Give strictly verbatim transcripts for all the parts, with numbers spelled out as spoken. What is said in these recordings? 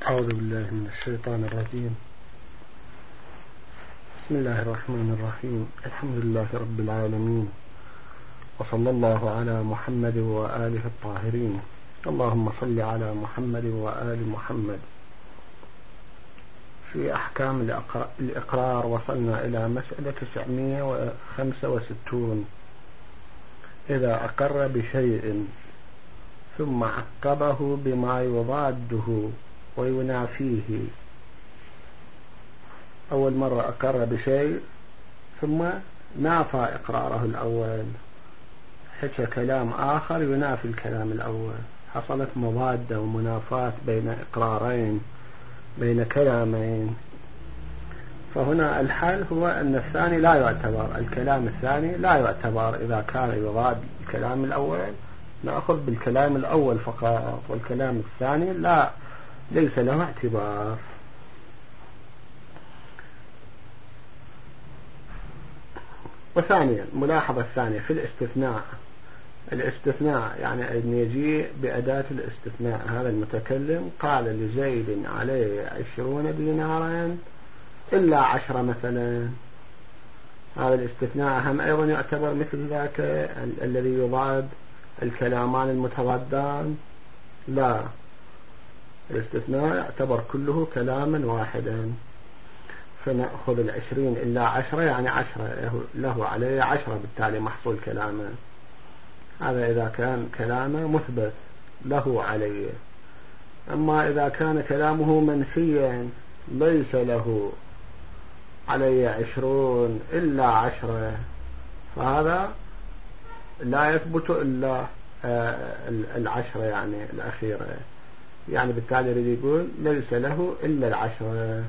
أعوذ بالله من الشيطان الرجيم. بسم الله الرحمن الرحيم. الحمد لله رب العالمين، وصلى الله على محمد وآله الطاهرين. اللهم صل على محمد وآل محمد. في أحكام الإقرار وصلنا إلى مسألة تسعمائة وخمسة وستين. إذا أقر بشيء ثم عقبه بما يضاده وينافيه. أول مرة أقر بشيء ثم نافى إقراره الأول، حكى كلام آخر ينافي الكلام الأول، حصلت مضادة ومنافاة بين إقرارين، بين كلامين. فهنا الحال هو أن الثاني لا يعتبر، الكلام الثاني لا يعتبر. إذا كان يضاد الكلام الأول نأخذ بالكلام الأول فقط، والكلام الثاني لا ليس له اعتبار. وثانيا ملاحظة الثانية في الاستثناء. الاستثناء يعني أن يجيء بأداة الاستثناء. هذا المتكلم قال لزيد عليه عشرون دينارا إلا عشرة مثلا. هذا الاستثناء هم أيضا يعتبر مثل ذاك ال الذي يضاد الكلامان المتضادان؟ لا، الاستثناء يعتبر كله كلاما واحدا. فنأخذ العشرين إلا عشرة يعني عشرة، له عليه عشرة، بالتالي محصول كلامه. هذا إذا كان كلامه مثبت له عليه. أما إذا كان كلامه منفيا ليس له عليه عشرون إلا عشرة، فهذا لا يثبت إلا العشرة يعني الأخيرة. يعني بالتالي يريد يقول ليس له إلا العشرة.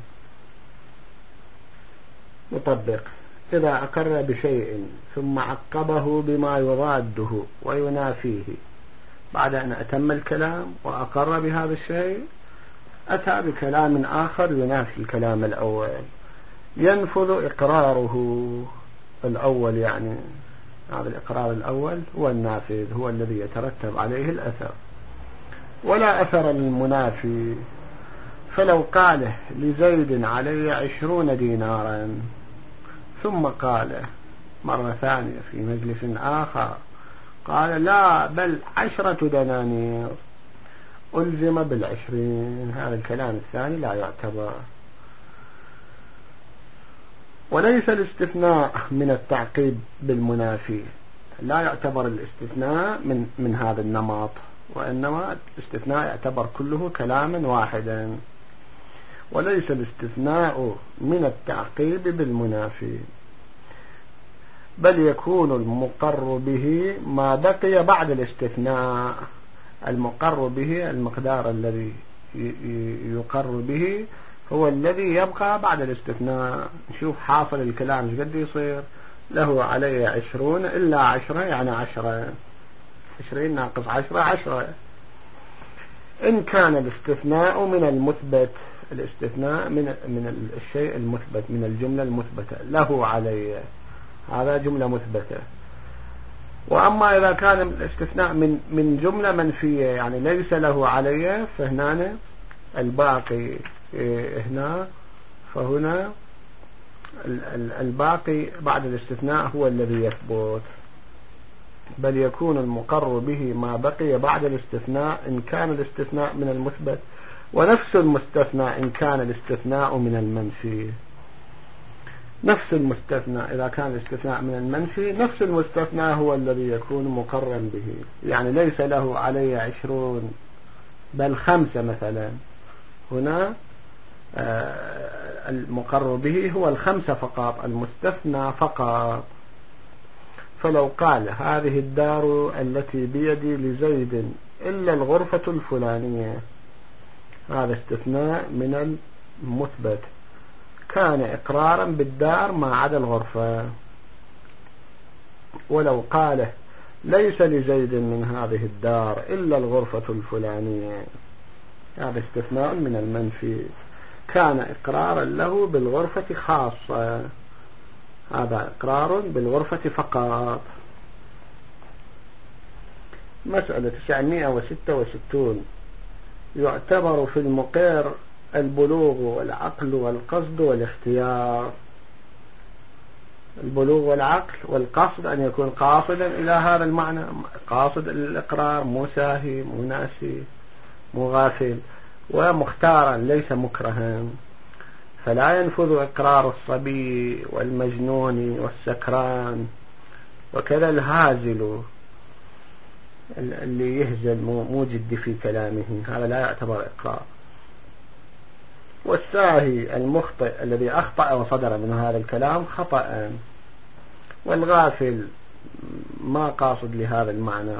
مطبق. إذا أقر بشيء ثم عقبه بما يضاده وينافيه، بعد أن أتم الكلام وأقر بهذا الشيء أتى بكلام آخر ينافي الكلام الأول، ينفذ إقراره الأول. يعني هذا الإقرار الأول هو النافذ، هو الذي يترتب عليه الأثر، ولا أثر للمنافي. فلو قال لزيد علي عشرون دينارا ثم قال مرة ثانية في مجلس آخر قال لا بل عشرة دنانير، ألزم بالعشرين. هذا الكلام الثاني لا يعتبر. وليس الاستثناء من التعقيب بالمنافي، لا يعتبر الاستثناء من, من هذا النمط، وإنما الاستثناء يعتبر كله كلاما واحدا. وليس الاستثناء من التعقيب بالمنافي، بل يكون المقر به ما بقي بعد الاستثناء. المقر به المقدار الذي يقر به هو الذي يبقى بعد الاستثناء. نشوف حاصل الكلام ايش قد يصير. له علي عشرون إلا عشرة يعني عشرة، عشرين ناقص عشرة عشرة. إن كان الاستثناء من المثبت، الاستثناء من من الشيء المثبت، من الجملة المثبتة، له علي، هذا جملة مثبتة. وأما إذا كان الاستثناء من من جملة منفية يعني ليس له علي، فهنا الباقي هنا، فهنا الباقي بعد الاستثناء هو الذي يثبت. بل يكون المقر به ما بقي بعد الاستثناء إن كان الاستثناء من المثبت، ونفس المستثنى إن كان الاستثناء من المنفي. نفس المستثنى إذا كان الاستثناء من المنفي، نفس المستثنى هو الذي يكون مقرا به. يعني ليس له علي عشرون بل خمسة مثلا، هنا المقر به هو الخمسة فقط، المستثنى فقط. فلو قال هذه الدار التي بيدي لزيد إلا الغرفة الفلانية، هذا استثناء من المثبت، كان إقرارا بالدار ما عدا الغرفة. ولو قال ليس لزيد من هذه الدار إلا الغرفة الفلانية، هذا استثناء من المنفي، كان إقرارا له بالغرفة خاصة، هذا إقرار بالغرفة فقط. مسألة تسعمائة وستة وستين. يعتبر في المقر البلوغ والعقل والقصد والاختيار. البلوغ والعقل والقصد أن يكون قاصدا إلى هذا المعنى، قاصد الإقرار، مو ساهي مو ناسي مو غافل، ومختارا ليس مكرها. فلا ينفذ إقرار الصبي والمجنون والسكران، وكذا الهازل اللي يهزل مو جدي في كلامه، هذا لا يعتبر إقرار. والساهي المخطئ الذي أخطأ وصدر من هذا الكلام خطأ، والغافل ما قاصد لهذا المعنى.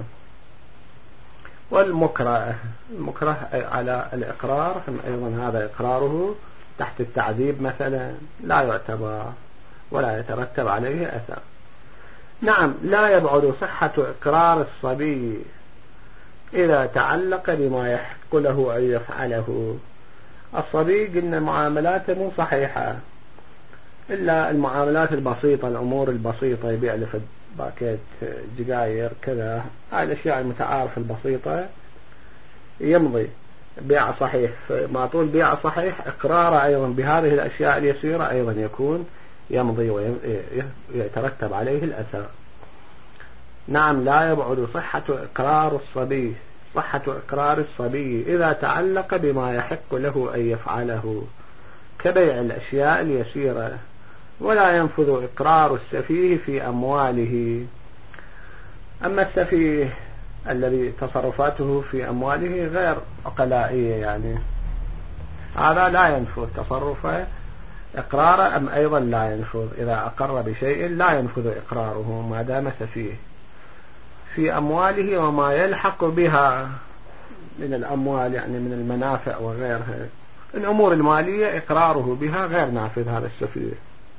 والمكره المكره على الإقرار أيضا هذا إقراره تحت التعذيب مثلا لا يعتبر ولا يترتب عليه أثر. نعم، لا يبعد صحة إقرار الصبي إذا تعلق بما يحق له أن يفعله. الصبي قلنا معاملاته مو صحيحة إلا المعاملات البسيطة، الأمور البسيطة، يبيع لفد باكيت جقاير كذا، هاي الأشياء المتعارف البسيطة يمضي بيع صحيح. ما طول بيع صحيح إقراره أيضا بهذه الأشياء اليسيرة أيضا يكون يمضي ويترتب عليه الأثر. نعم، لا يبعد صحة إقرار الصبي صحة إقرار الصبي إذا تعلق بما يحق له أن يفعله كبيع الأشياء اليسيرة، ولا ينفذ إقرار السفيه في أمواله. أما السفيه الذي تصرفاته في أمواله غير عقلائية يعني هذا لا ينفذ تصرفه إقراره، أم أيضا لا ينفذ إذا أقر بشيء لا ينفذ إقراره ما دام سفيه. في أمواله وما يلحق بها من الأموال يعني من المنافع وغيرها، الأمور المالية إقراره بها غير نافذ هذا السفيه.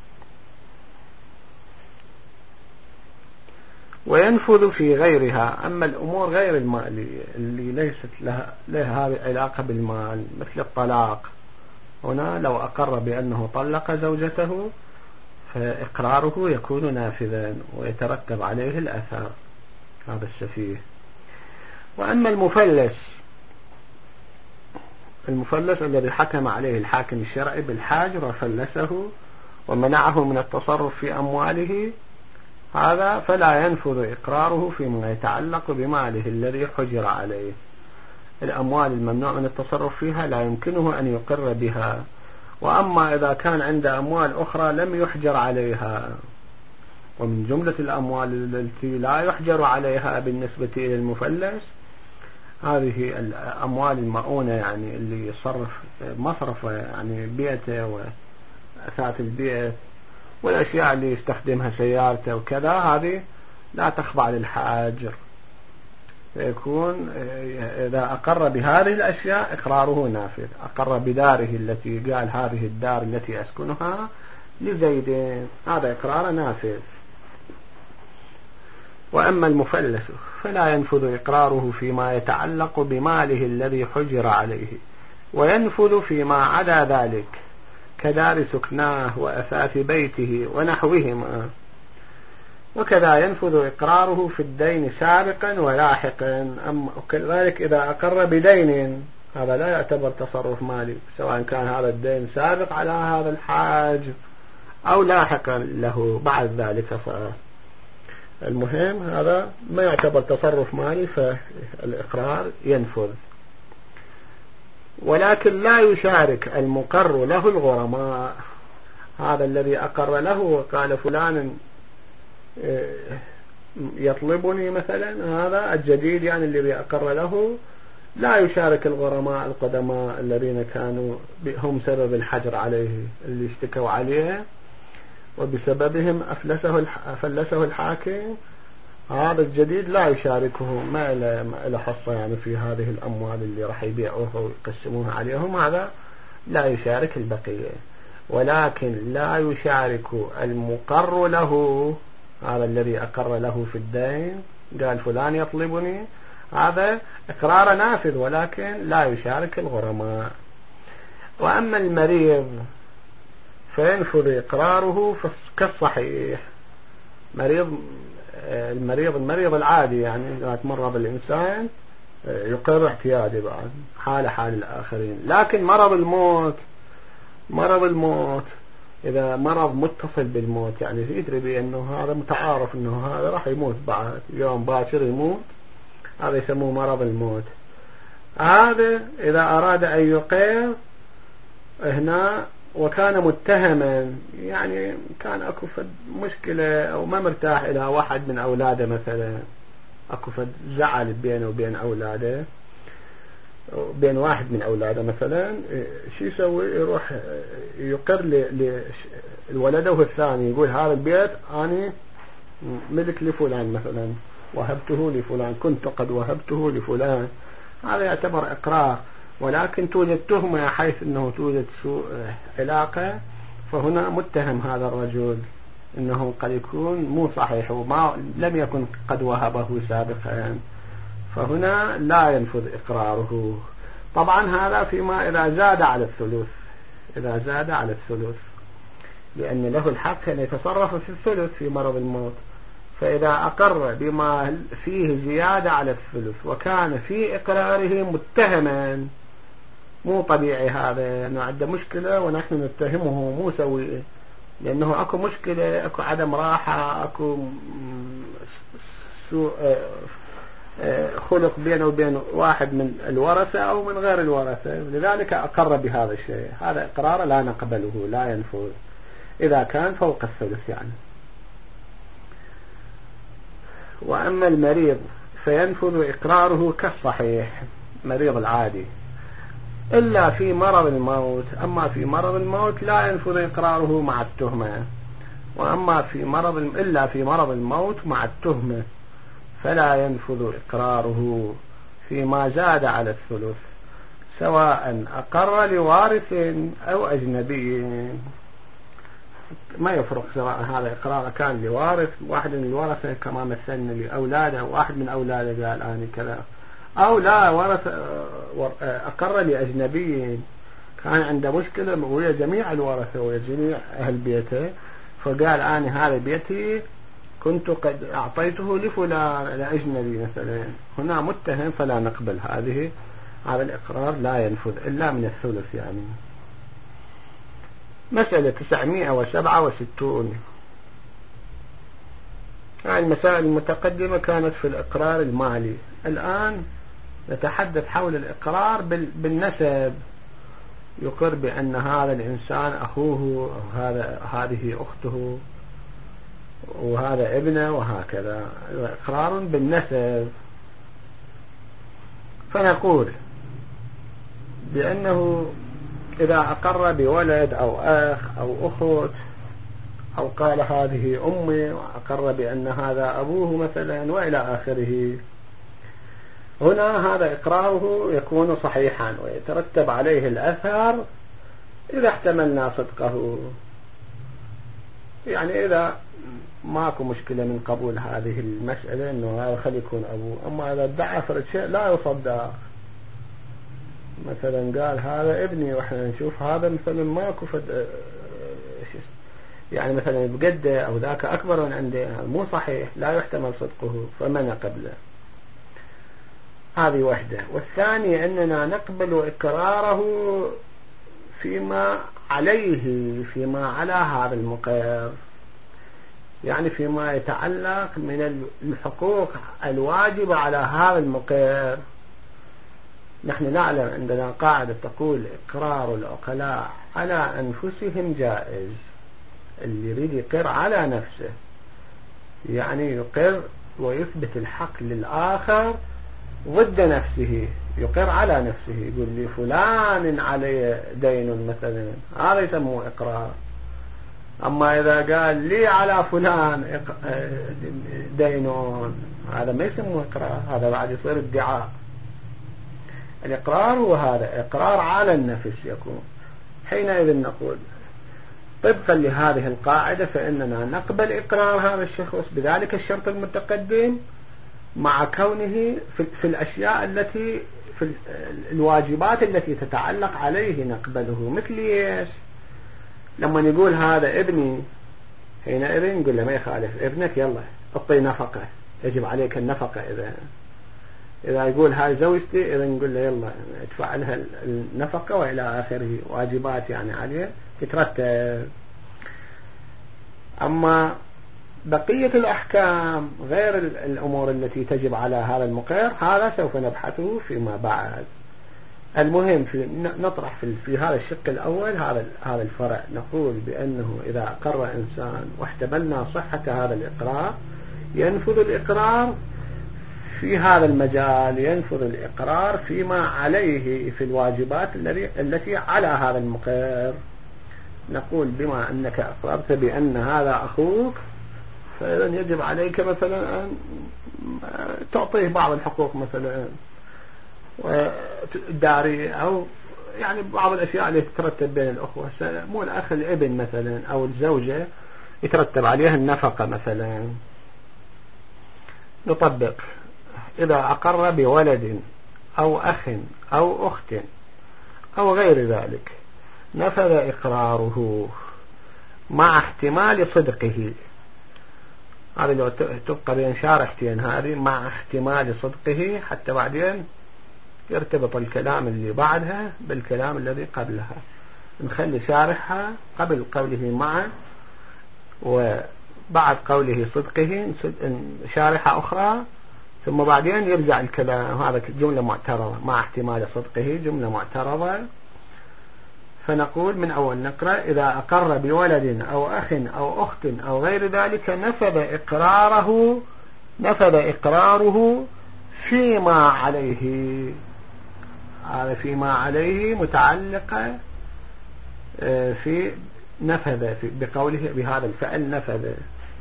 وينفذ في غيرها. أما الأمور غير المالية اللي ليست لها, لها هذه علاقة بالمال مثل الطلاق، هنا لو أقر بأنه طلق زوجته فإقراره يكون نافذا ويترتب عليه الأثر، هذا السفيه. وأما المفلس المفلس الذي حكم عليه الحاكم الشرعي بالحاجر وفلسه ومنعه من التصرف في أمواله، هذا فلا ينفذ إقراره فيما يتعلق بماله الذي حجر عليه. الأموال الممنوع من التصرف فيها لا يمكنه أن يقر بها. وأما إذا كان عنده أموال أخرى لم يحجر عليها، ومن جملة الأموال التي لا يحجر عليها بالنسبة إلى المفلس هذه الأموال المؤونة، يعني اللي يصرف مصرفه يعني بيته وأثاث البيت والأشياء اللي يستخدمها سيارته وكذا، هذه لا تخضع للحاجر. فيكون إذا أقر بهذه الأشياء إقراره نافذ. أقر بداره التي قال هذه الدار التي أسكنها لزيد، هذا إقرار نافذ. وأما المفلس فلا ينفذ إقراره فيما يتعلق بماله الذي حجر عليه، وينفذ فيما عدا ذلك كدار سكناه وأثاث بيته ونحوهما. وكذا ينفذ إقراره في الدين سابقا ولاحقا. أما كذلك إذا أقر بدين هذا لا يعتبر تصرف مالي، سواء كان هذا الدين سابق على هذا الحاج أو لاحقا له بعد ذلك. فالمهم هذا ما يعتبر تصرف مالي، فالإقرار ينفذ. ولكن لا يشارك المقر له الغرماء. هذا الذي أقر له وقال فلان يطلبني مثلا، هذا الجديد يعني الذي أقر له لا يشارك الغرماء القدماء الذين كانوا هم سبب الحجر عليه، اللي اشتكوا عليه وبسببهم أفلسه أفلسه الحاكم. هذا الجديد لا يشاركه، ما له حصة يعني في هذه الأموال اللي راح يبيعوها ويقسموها عليهم، هذا لا يشارك البقية. ولكن لا يشارك المقر له، هذا الذي أقر له في الدين قال فلان يطلبني، هذا إقرار نافذ ولكن لا يشارك الغرماء. وأما المريض فينفذ إقراره كالصحيح. مريض المريض المريض العادي يعني إذا تمرض الإنسان يقر اعتيادي بعد حال حال الآخرين. لكن مرض الموت مرض الموت إذا مرض متصل بالموت، يعني يدري بأنه هذا متعارف أنه هذا راح يموت بعد يوم باكر يموت، هذا يسموه مرض الموت. هذا إذا أراد أن يقر هنا وكان متهما، يعني كان أكو فد مشكلة أو ما مرتاح إلى واحد من أولاده مثلا، أكو فد زعل بينه وبين أولاده، بين واحد من أولاده مثلا، شو يسوي؟ يروح يقر لولده الثاني، يقول هذا البيت أنا ملك لفلان مثلا، وهبته لفلان، كنت قد وهبته لفلان. هذا يعتبر إقرار، ولكن توجد تهمة حيث أنه توجد سوء علاقة، فهنا متهم هذا الرجل أنه قد يكون مو صحيح وما لم يكن قد وهبه سابقا، فهنا لا ينفذ إقراره. طبعا هذا فيما إذا زاد على الثلث، إذا زاد على الثلث، لأن له الحق أن يتصرف في الثلث في مرض الموت. فإذا أقر بما فيه زيادة على الثلث وكان في إقراره متهما، مو طبيعي هذا أنه عنده مشكلة ونحن نتهمه مو سوي، لأنه أكو مشكلة، أكو عدم راحة، أكو سوء خلق بينه وبين واحد من الورثة أو من غير الورثة، لذلك أقر بهذا الشيء. هذا إقرار لا نقبله، لا ينفذ إذا كان فوق الثلث يعني. وأما المريض فينفذ إقراره كالصحيح، مريض العادي، إلا في مرض الموت. أما في مرض الموت لا ينفذ إقراره مع التهمة، وأما في مرض إلا في مرض الموت مع التهمة فلا ينفذ إقراره فيما زاد على الثلث، سواء أقر لوارث أو أجنبي، ما يفرق سواء هذا إقرار كان لوارث، واحد من الورثة كما مثلنا لأولاده، واحد من أولاده قال أنا كذا، أو لا ورث أقر لأجنبي كان عنده مشكلة ويا جميع الورثة ويا جميع أهل بيته، فقال أنا هذا بيتي كنت قد أعطيته لفلان لأجنبي مثلا، هنا متهم فلا نقبل هذه، هذا الإقرار لا ينفذ إلا من الثلث يعني. مسألة تسعمائة وسبعة وستون. يعني المسائل المتقدمة كانت في الإقرار المالي، الآن نتحدث حول الإقرار بالنسب، يقر بأن هذا الإنسان أخوه أو هذا هذه أخته وهذا ابنه وهكذا، إقرار بالنسب. فنقول بأنه إذا أقر بولد أو أخ أو أخت، أو قال هذه أمي وأقر بأن هذا أبوه مثلا وإلى آخره، هنا هذا إقراره يكون صحيحا ويترتب عليه الأثر إذا احتملنا صدقه. يعني إذا ماكو مشكلة من قبول هذه المسألة أنه هذا خلي يكون أبوه، أما إذا ادعى فرد شيء لا يصدق، مثلا قال هذا ابني وإحنا نشوف هذا مثلا ماكو فد يعني مثلا بجده أو ذاك أكبر من عنده، مو صحيح، لا يحتمل صدقه فمن قبله. هذه وحدة. والثانية أننا نقبل إقراره فيما عليه، فيما على هذا المقر، يعني فيما يتعلق من الحقوق الواجبة على هذا المقر. نحن نعلم عندنا قاعدة تقول إقرار العقلاء على أنفسهم جائز. اللي يريد يقر على نفسه يعني يقر ويثبت الحق للآخر ضد نفسه، يقر على نفسه، يقول لي فلان عليه دين مثلا، هذا يسموه إقرار. أما إذا قال لي على فلان دين، هذا ما يسموه إقرار، هذا بعد يصير ادعاء. الإقرار هو هذا، إقرار على النفس يكون. حينئذ نقول طبقا لهذه القاعدة فإننا نقبل إقرار هذا الشخص بذلك الشرط المتقدم، مع كونه في الأشياء التي في الواجبات التي تتعلق عليه نقبله. مثل إيش؟ لما نقول هذا ابني، حينئذ نقول له ما يخالف ابنك، يلا اعطي نفقة، يجب عليك النفقة. إذا إذا يقول هاي زوجتي إذا نقول له يلا ادفع لها النفقة وإلى آخره، واجبات يعني عليه تترتب. أما بقية الأحكام غير الأمور التي تجب على هذا المقر هذا سوف نبحثه فيما بعد. المهم في نطرح في, في هذا الشق الأول هذا هذا الفرع، نقول بأنه إذا أقر إنسان واحتملنا صحة هذا الإقرار ينفذ الإقرار في هذا المجال، ينفذ الإقرار فيما عليه في الواجبات التي على هذا المقر. نقول بما أنك أقررت بأن هذا أخوك فإذا يجب عليك مثلا أن تعطيه بعض الحقوق مثلا وداري أو يعني بعض الأشياء اللي تترتب بين الأخوة، مو الأخ الابن مثلا أو الزوجة يترتب عليها النفقة مثلا. نطبق إذا أقر بولد أو أخ أو أخت أو غير ذلك نفذ إقراره مع احتمال صدقه. هذا لو تبقى بين شارحتين هذه مع احتمال صدقه حتى بعدين يرتبط الكلام اللي بعدها بالكلام الذي قبلها. نخلي شارحها قبل قوله مع وبعد قوله صدقه شارحة أخرى، ثم بعدين يرجع الكلام. هذا جملة معترضة مع احتمال صدقه جملة معترضة. فنقول من أول نقرأ إذا أقر بولد أو أخ أو أخت أو غير ذلك نفذ إقراره نفذ إقراره فيما عليه. هذا فيما عليه متعلقة في نفذ في بقوله بهذا الفعل نفذ.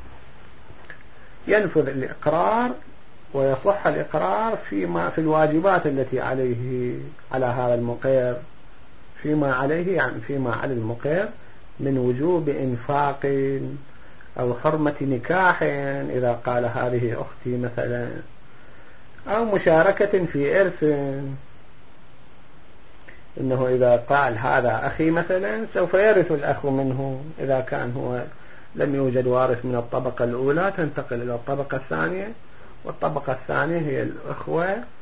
ينفذ الإقرار ويصح الإقرار فيما في الواجبات التي عليه على هذا المقر، فيما عليه يعني فيما على المقر من وجوب إنفاق أو حرمة نكاح إذا قال هذه أختي مثلا، أو مشاركة في إرث، إنه إذا قال هذا أخي مثلا سوف يرث الأخ منه. إذا كان هو لم يوجد وارث من الطبقة الأولى تنتقل إلى الطبقة الثانية، والطبقة الثانية هي الأخوة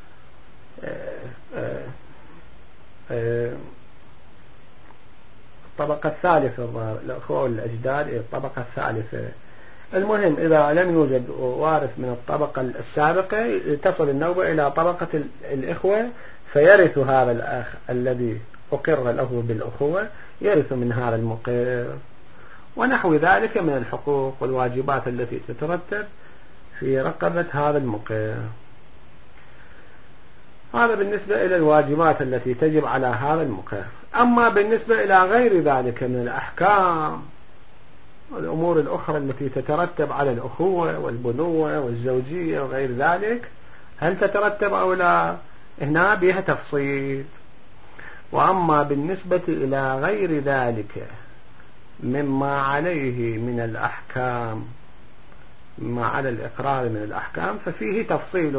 الطبقة الثالثة الظاهر الأخوة والأجداد الطبقة الثالثة. المهم إذا لم يوجد وارث من الطبقة السابقة تصل النوبة إلى طبقة الإخوة فيرث هذا الأخ الذي أقر له بالأخوة يرث من هذا المقر، ونحو ذلك من الحقوق والواجبات التي تترتب في رقبة هذا المقر. هذا بالنسبة إلى الواجبات التي تجب على هذا المقر. أما بالنسبة إلى غير ذلك من الأحكام والأمور الأخرى التي تترتب على الأخوة والبنوة والزوجية وغير ذلك هل تترتب أو لا؟ هنا بها تفصيل. وأما بالنسبة إلى غير ذلك مما عليه من الأحكام ما على الإقرار من الأحكام ففيه تفصيل.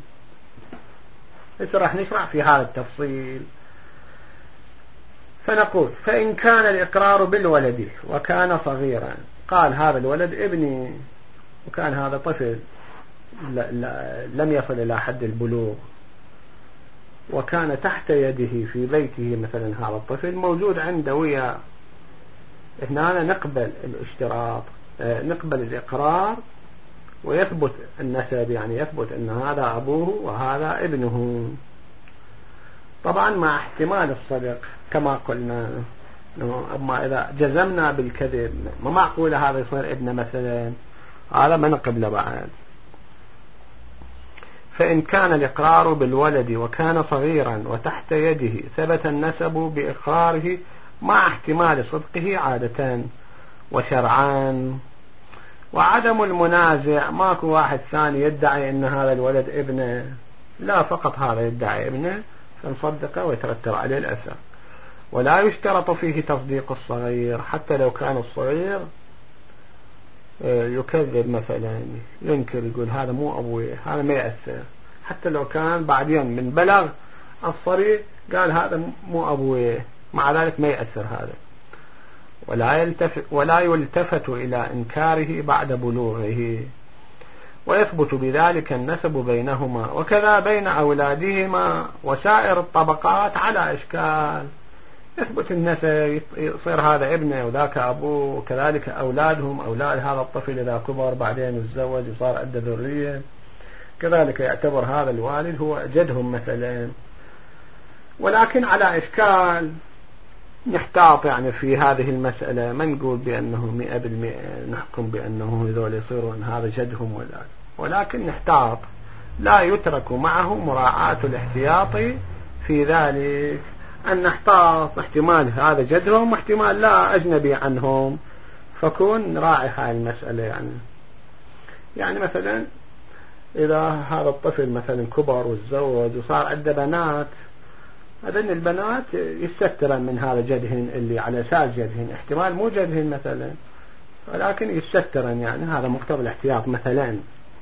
راح نشرح في هذا التفصيل. فنقول فإن كان الإقرار بالولد وكان صغيرا، قال هذا الولد ابني وكان هذا طفل لم يصل إلى حد البلوغ، وكان تحت يده في بيته مثلا هذا الطفل موجود عنده ويا، هنا نقبل الاشتراط نقبل الإقرار ويثبت النسب، يعني يثبت أن هذا أبوه وهذا ابنه، طبعا مع احتمال الصدق كما قلنا. أما إذا جزمنا بالكذب ما معقول هذا يصير ابنه مثلا، هذا ما نقبله بعد. فإن كان الإقرار بالولد وكان صغيرا وتحت يده ثبت النسب بإقراره مع احتمال صدقه عادة وشرعان. وعدم المنازع، ماكو واحد ثاني يدعي أن هذا الولد ابنه، لا فقط هذا يدعي ابنه فنصدقه ويترتب عليه الأثر. ولا يشترط فيه تصديق الصغير، حتى لو كان الصغير يكذب مثلا ينكر يقول هذا مو أبوي، هذا ما يأثر. حتى لو كان بعدين من بلغ الصريح قال هذا مو أبوي، مع ذلك ما يأثر هذا. ولا يلتفت, ولا يلتفت إلى إنكاره بعد بلوغه. ويثبت بذلك النسب بينهما، وكذا بين أولادهما وسائر الطبقات على إشكال. يثبت النسب، يصير هذا ابنه وذاك أبوه، وكذلك أولادهم أولاد هذا الطفل إذا كبر بعدين يتزوج وصار عنده ذرية، كذلك يعتبر هذا الوالد هو جدهم مثلا. ولكن على إشكال، نحتاط يعني في هذه المسألة، ما نقول بأنه مئة بالمئة نحكم بأنه هذول يصيرون هذا جدهم ولا، ولكن نحتاط، لا يترك معه مراعاة الاحتياطي في ذلك، أن نحتاط احتمال هذا جدهم واحتمال لا أجنبي عنهم، فكون راعي هاي المسألة. يعني يعني مثلا إذا هذا الطفل مثلا كبر وتزوج وصار عنده بنات، هذين البنات يستترن من هذا جدهن اللي على أساس جدهن، احتمال مو جدهن مثلا، ولكن يستترن، يعني هذا مقتضى الاحتياط مثلا.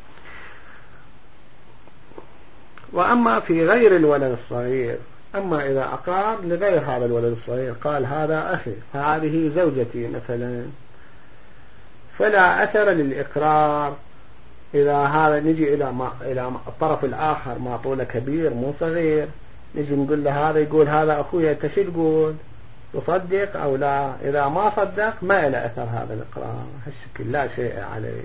وأما في غير الولد الصغير، أما إذا أقار لغير هذا الولد الصغير، قال هذا أخي هذه زوجتي مثلا، فلا أثر للإقرار. إذا هذا نجي إلى ما إلى الطرف الآخر، ما طوله كبير مو صغير، نجي نقول له هذا، يقول هذا أخويا، أنت شو تقول؟ تصدق أو لا؟ إذا ما صدق ما إلى أثر هذا الإقرار، هالشكل لا شيء عليه.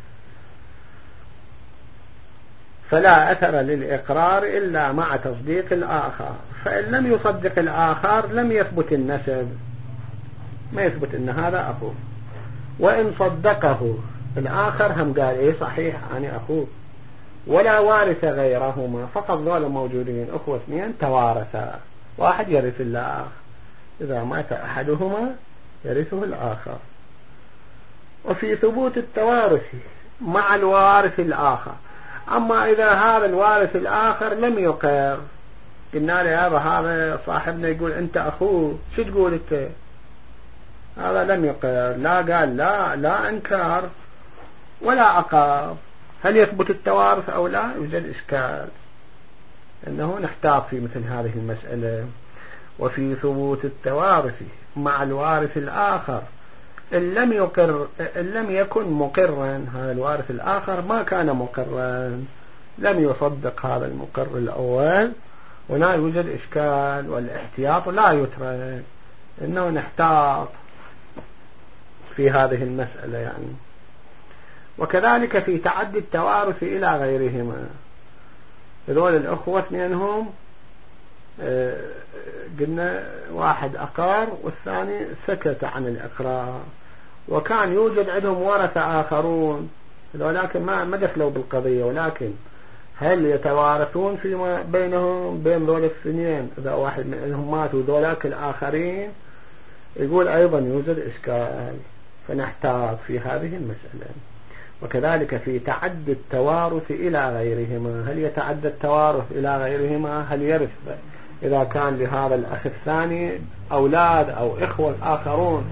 فلا أثر للإقرار إلا مع تصديق الآخر، فإن لم يصدق الآخر لم يثبت النسب، ما يثبت أن هذا أخوه. وإن صدقه الآخر هم قال إيه صحيح أنا أخوه، ولا وارث غيرهما، فقط ذولا موجودين أخوة اثنين توارثا، واحد يرث الآخر، إذا مات أحدهما يرثه الآخر. وفي ثبوت التوارث مع الوارث الآخر. أما إذا هذا الوارث الآخر لم يقر، قلنا له هذا هذا صاحبنا يقول أنت أخوه، شو تقول أنت؟ هذا لم يقر، لا قال لا لا أنكر ولا أقر، هل يثبت التوارث أو لا؟ يوجد إشكال، أنه نحتاط في مثل هذه المسألة. وفي ثبوت التوارث مع الوارث الآخر إن لم يقر، إن لم يكن مقرا، هذا الوارث الآخر ما كان مقرا، لم يصدق هذا المقر الأول، ولا يوجد إشكال، والاحتياط لا يترك، إنه نحتاط في هذه المسألة يعني. وكذلك في تعدي التوارث إلى غيرهما، هذول الأخوة منهم قلنا واحد أقار والثاني سكت عن الإقرار، وكان يوجد عندهم ورثة آخرون، ولكن ما ما دخلوا بالقضية، ولكن هل يتوارثون فيما بينهم بين ذول الاثنين؟ إذا واحد منهم مات وذولاك الآخرين، يقول أيضا يوجد إشكال، فنحتاط في هذه المسألة. وكذلك في تعدي التوارث إلى غيرهما، هل يتعدى التوارث إلى غيرهما؟ هل يرث إذا كان لهذا الأخ الثاني أولاد أو إخوة آخرون،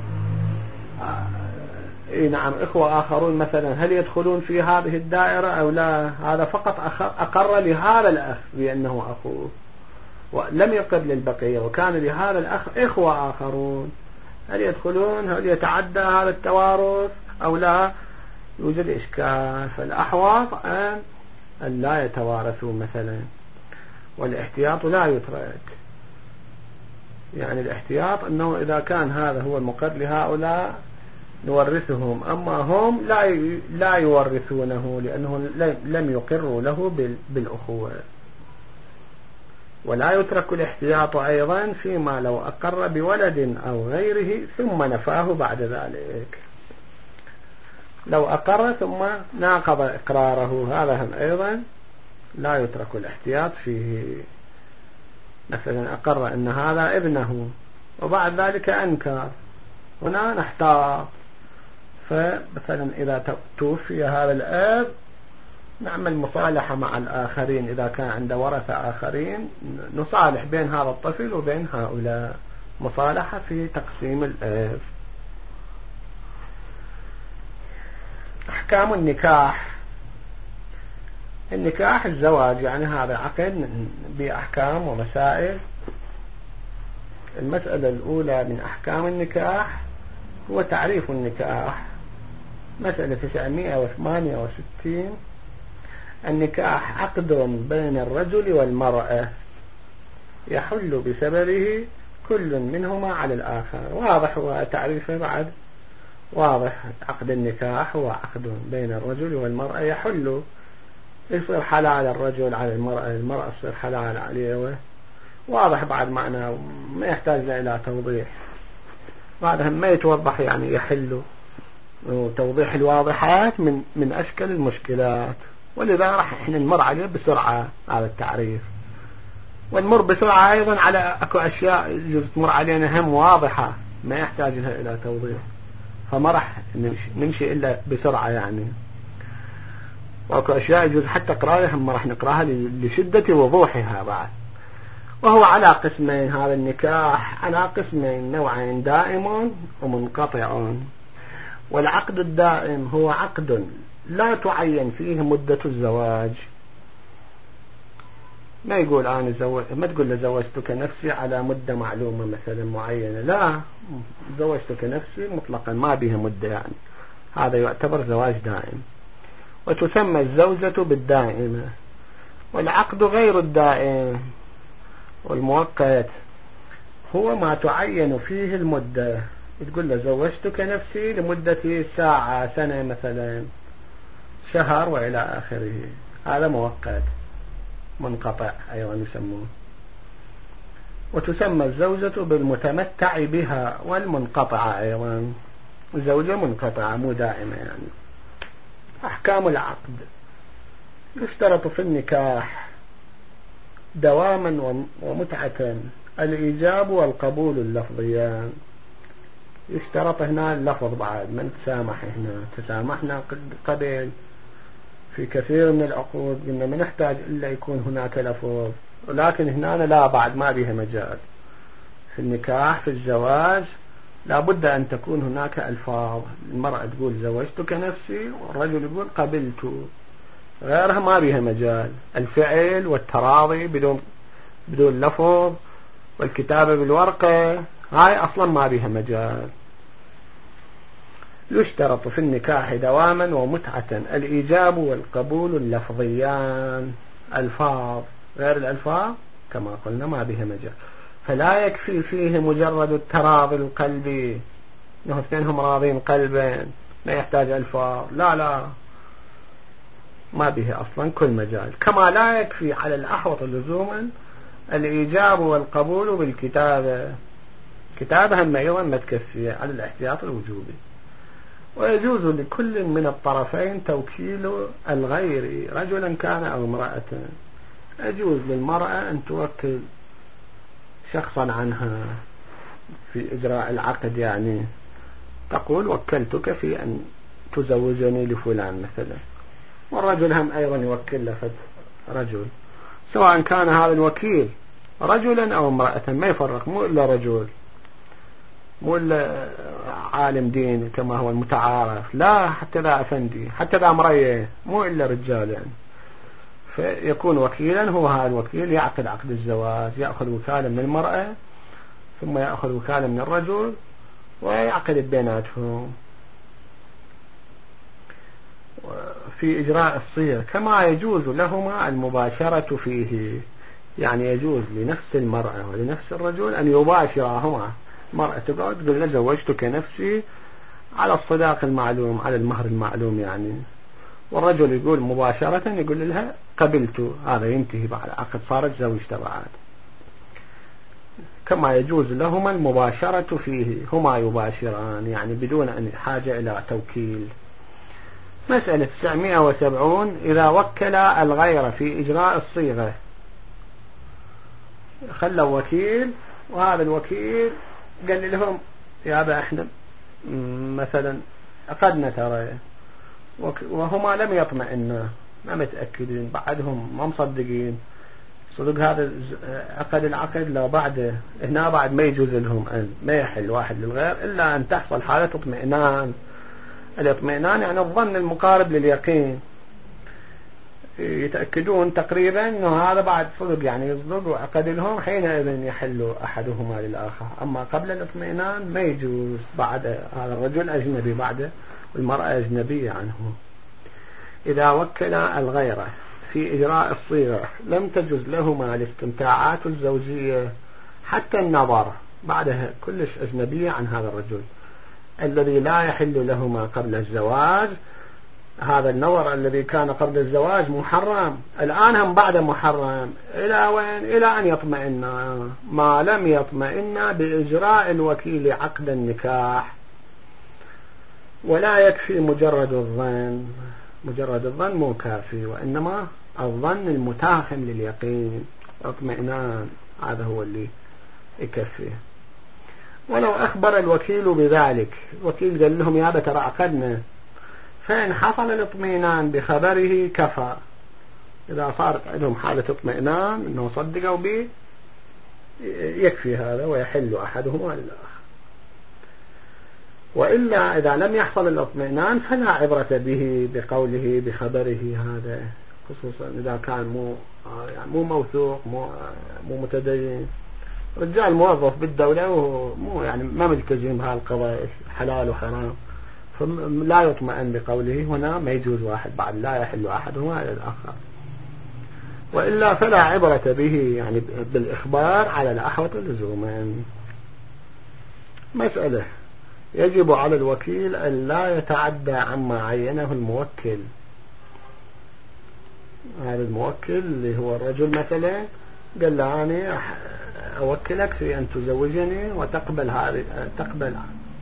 آه نعم إخوة آخرون مثلا، هل يدخلون في هذه الدائرة أو لا؟ هذا فقط أقر لهذا الأخ بأنه أخوه ولم يقر للبقية، وكان لهذا الأخ إخوة آخرون، هل يدخلون؟ هل يتعدى هذا التوارث أو لا؟ يوجد إشكال. فالأحوط أن لا يتوارثوا مثلا، والاحتياط لا يترك، يعني الاحتياط أنه إذا كان هذا هو المقر لهؤلاء نورثهم، أما هم لا لا يورثونه لأنه لم يقروا له بالأخوة. ولا يترك الاحتياط أيضا فيما لو أقر بولد أو غيره ثم نفاه بعد ذلك، لو أقر ثم ناقض إقراره، هذا هم أيضا لا يترك الاحتياط فيه. مثلا أقر أن هذا ابنه وبعد ذلك أنكر، هنا نحتاط. فمثلا إذا توفي هذا الأب نعمل مصالحة مع الآخرين، إذا كان عنده ورثة آخرين نصالح بين هذا الطفل وبين هؤلاء، مصالحة في تقسيم الأب. أحكام النكاح. النكاح الزواج، يعني هذا عقد بأحكام ومسائل. المسألة الأولى من أحكام النكاح هو تعريف النكاح، مسألة تسعمائة وثمانية وستين النكاح عقد بين الرجل والمرأة يحل بسببه كل منهما على الآخر. واضح وتعريفه بعد واضح. عقد النكاح هو عقد بين الرجل والمرأة يحل، يصير حلال الرجل على المرأة، المرأة تصير حلال عليه. واضح بعد معناه ما يحتاج إلى توضيح. بعدها ما يتوضح يعني يحل، وتوضيح الواضحات من من أشكال المشكلات، ولذا راح احنا نمر عليه بسرعة على التعريف، ونمر بسرعة أيضا على أكو أشياء يجوز تمر علينا هم واضحة ما يحتاج لها إلى توضيح، فما راح نمشي, نمشي إلا بسرعة يعني. وأكو أشياء يجوز حتى قراءها ما راح نقراها لشدة وضوحها بعد. وهو على قسمين هذا النكاح، على قسمين نوعين دائم ومنقطع. والعقد الدائم هو عقد لا تعين فيه مدة الزواج. ما يقول أنا زوج، ما تقول له زوجتك نفسي على مدة معلومة مثلا معينة، لا، زوجتك نفسي مطلقا ما بها مدة يعني. هذا يعتبر زواج دائم. وتسمى الزوجة بالدائمة. والعقد غير الدائم والمؤقت هو ما تعين فيه المدة. تقول له زوجتك نفسي لمدة ساعة، سنة مثلا، شهر وإلى آخره، هذا مؤقت منقطع أيضا يسمونه. وتسمى الزوجة بالمتمتع بها والمنقطعة أيضا، الزوجة منقطعة مو دائمة يعني. أحكام العقد: يشترط في النكاح دواما ومتعة الإيجاب والقبول اللفظيان. يشترط هنا اللفظ بعد، من تسامح هنا، تسامحنا قبل في كثير من العقود قلنا ما نحتاج إلا يكون هناك لفظ، ولكن هنا لا، بعد ما بها مجال. في النكاح في الزواج لابد أن تكون هناك ألفاظ، المرأة تقول زوجتك نفسي والرجل يقول قبلت، غيرها ما بها مجال. الفعل والتراضي بدون بدون لفظ والكتابة بالورقة هاي أصلا ما بها مجال. يشترط في النكاح دواما ومتعة الإيجاب والقبول اللفظيان. ألفاظ غير الألفاظ كما قلنا ما بها مجال. فلا يكفي فيه مجرد التراضي القلبي، انه اثنينهم راضين قلبا ما يحتاج ألفاظ، لا لا ما به أصلا كل مجال. كما لا يكفي على الأحوط لزوما الإيجاب والقبول بالكتابة، كتابة هم أيضا ما تكفي على الاحتياط الوجوبي. ويجوز لكل من الطرفين توكيل الغير رجلا كان أو امرأة. يجوز للمرأة أن توكل شخصا عنها في إجراء العقد، يعني تقول وكلتك في أن تزوجني لفلان مثلا، والرجل هم أيضا يوكل له رجل، سواء كان هذا الوكيل رجلا أو امرأة ما يفرق، مو إلا رجل، مو إلا عالم دين كما هو المتعارف، لا، حتى ذا أفندي، حتى ذا مريه، مو إلا رجال يعني. فيكون وكيلا، هو هذا الوكيل يعقد عقد الزواج، يأخذ وكالة من المرأة ثم يأخذ وكالة من الرجل ويعقد بيناتهم في إجراء الصيغ. كما يجوز لهما المباشرة فيه، يعني يجوز لنفس المرأة ولنفس الرجل أن يباشرهما. المرأة تقول تقول له زوجتك نفسي على الصداق المعلوم، على المهر المعلوم يعني، والرجل يقول مباشرة يقول لها قبلت، هذا ينتهي بعد عقد، صارت زوجته بعد. كما يجوز لهما المباشرة فيه، هما يباشران يعني بدون أن حاجة إلى توكيل. مسألة تسعمائة وسبعون: إذا وكل الغير في إجراء الصيغة، خلوا وكيل وهذا الوكيل قال لهم يا أبا احنا مثلا عقدنا ترى، وهما لم يطمئنا، ما متأكدين، بعدهم ما مصدقين صدق هذا عقد العقد، لا بعد هنا بعد ما يجوز لهم أن ما يحل واحد للغير إلا أن تحصل حالة اطمئنان. الاطمئنان يعني الظن المقارب لليقين، يتأكدون تقريبا أنه هذا بعد صدق يعني يصدق وعقد لهم، حينئذ يحل أحدهما للآخر. أما قبل الاطمئنان ما يجوز، بعد هذا الرجل أجنبي بعده والمرأة أجنبية عنه. إذا وكل الغير في إجراء الصيغة لم تجز لهما الاستمتاعات الزوجية حتى النظر بعدها كلش أجنبية عن هذا الرجل الذي لا يحل لهما قبل الزواج. هذا النظر الذي كان قبل الزواج محرم الآن هم بعد محرم إلى وين؟ إلى أن يطمئن، ما لم يطمئن بإجراء الوكيل عقد النكاح. ولا يكفي مجرد الظن، مجرد الظن مو كافي، وإنما الظن المتاخم لليقين اطمئنان، هذا هو اللي يكفي. ولو أخبر الوكيل بذلك، الوكيل قال لهم يا ترى عقدنا، فإن حصل الاطمئنان بخبره كفى. إذا صارت عندهم حالة اطمئنان أنه صدقوا به يكفي هذا ويحل أحدهما للآخر. وإلا إذا لم يحصل الاطمئنان فلا عبرة به بقوله بخبره هذا، خصوصا إذا كان مو يعني مو موثوق، مو مو متدين، رجال موظف بالدولة ومو يعني ما ملتزم بهالقضايا حلال وحرام، فلا يطمئن بقوله هنا، ما يجوز واحد بعد لا يحل أحدهما إلى الآخر. وإلا فلا عبرة به يعني بالإخبار على الأحوط لزوما. مسألة: يجب على الوكيل أن لا يتعدى عما عينه الموكل. هذا الموكل اللي هو الرجل مثلا قال له أنا أوكلك في أن تزوجني وتقبل هذه تقبل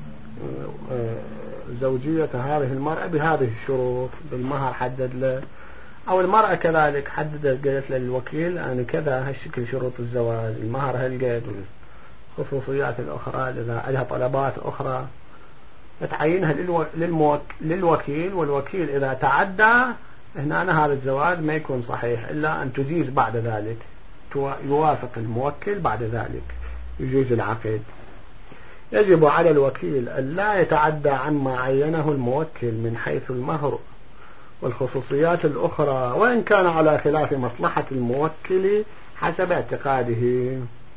زوجية هذه المرأة بهذه الشروط، بالمهر حدد له، أو المرأة كذلك حددت قالت للوكيل أنا كذا هالشكل شروط الزواج، المهر هالقد، والخصوصيات الأخرى إذا لها طلبات أخرى تعينها للوكيل. والوكيل إذا تعدى هنا أنا هذا الزواج ما يكون صحيح إلا أن تجيز بعد ذلك، يوافق الموكل بعد ذلك يجوز العقد. يجب على الوكيل أن لا يتعدى عما عينه الموكل من حيث المهر والخصوصيات الأخرى، وإن كان على خلاف مصلحة الموكل حسب اعتقاده.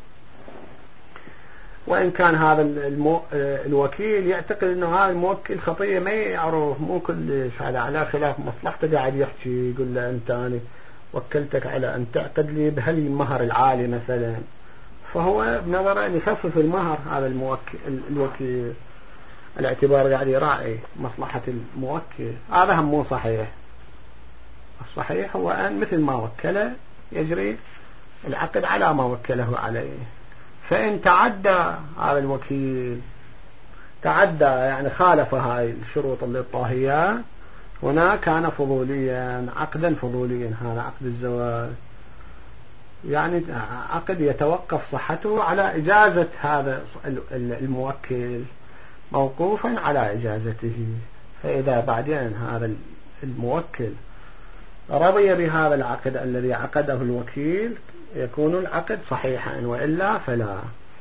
وإن كان هذا المو... الوكيل يعتقد أنه هذا الموكل خطية ما يعرف، مو كلش هذا على خلاف مصلحته، قاعد يحكي يقول له أنت أنا وكلتك على أن تعقد لي بهالمهر العالي مثلا، فهو بنظره أن يخفف المهر. هذا الموكل الوكيل الاعتبار قاعد يراعي مصلحة الموكل، هذا هم مو صحيح. الصحيح هو أن مثل ما وكله يجري العقد على ما وكله عليه. فإن تعدى هذا الوكيل تعدى يعني خالف هاي الشروط اللي الطاهية، هنا كان فضوليا، عقدا فضوليا، هذا عقد الزواج يعني عقد يتوقف صحته على إجازة هذا الموكل، موقوفا على إجازته. فإذا بعدين هذا الموكل رضي بهذا العقد الذي عقده الوكيل يكون العقد صحيحا، وإلا فلا.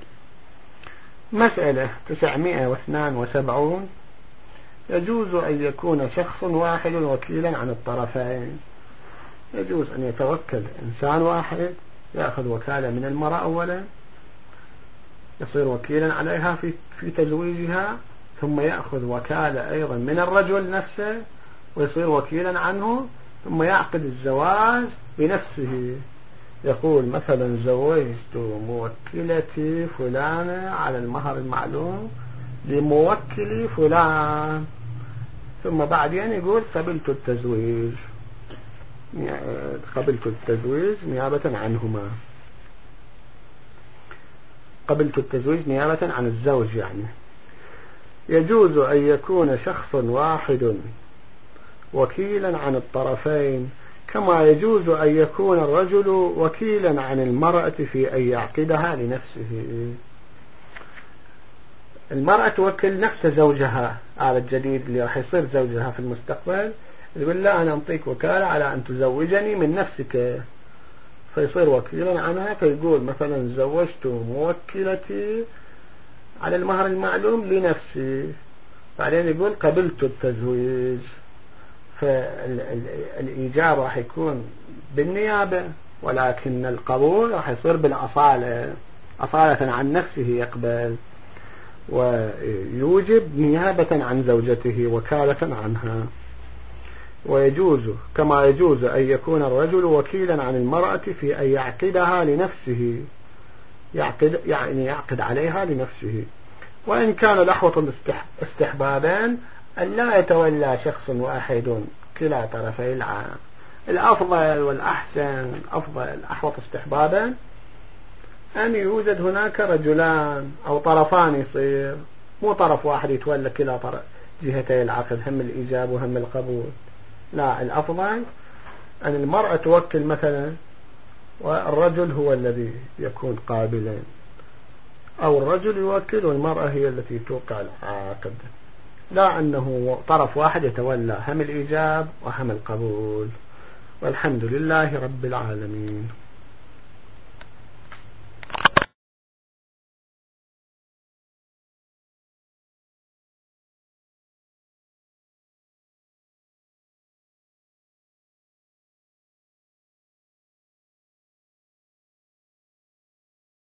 مسألة تسعمائة واثنين وسبعون: يجوز أن يكون شخص واحد وكيلا عن الطرفين. يجوز أن يتوكل إنسان واحد يأخذ وكالة من المرأة أولا، يصير وكيلا عليها في في تزويجها، ثم يأخذ وكالة أيضا من الرجل نفسه ويصير وكيلا عنه، ثم يعقد الزواج بنفسه. يقول مثلا زوجت موكلتي فلانة على المهر المعلوم لموكلي فلان، ثم بعدين يقول قبلت التزويج قبلت التزويج نيابة عنهما، قبلت التزويج نيابة عن الزوج. يعني يجوز أن يكون شخص واحد وكيلا عن الطرفين، كما يجوز أن يكون الرجل وكيلا عن المرأة في أن يعقدها لنفسه. المرأة توكل نفس زوجها هذا الجديد اللي راح يصير زوجها في المستقبل، يقول لا أنا أنطيك وكالة على أن تزوجني من نفسك، فيصير وكيلا عنها، فيقول مثلا زوجت موكلتي على المهر المعلوم لنفسي، بعدين يقول قبلت التزويج، فالإيجاب راح يكون بالنيابة، ولكن القبول راح يصير بالأصالة، أصالة عن نفسه يقبل ويوجب نيابة عن زوجته وكالة عنها. ويجوز كما يجوز أن يكون الرجل وكيلا عن المرأة في أن يعقدها لنفسه، يعقد يعني يعقد عليها لنفسه، وإن كان الأحوط الاستحبابان أن لا يتولى شخص واحد كلا طرفي العام. الأفضل والأحسن أفضل الأحوط استحبابا أن يوجد هناك رجلان أو طرفان يصير، مو طرف واحد يتولى كلا طرف جهتي العقد، هم الإيجاب وهم القبول. لا، الأفضل أن المرأة توكل مثلا والرجل هو الذي يكون قابلا، أو الرجل يوكل والمرأة هي التي توقع العقد، لا أنه طرف واحد يتولى هم الإيجاب وهم القبول. والحمد لله رب العالمين.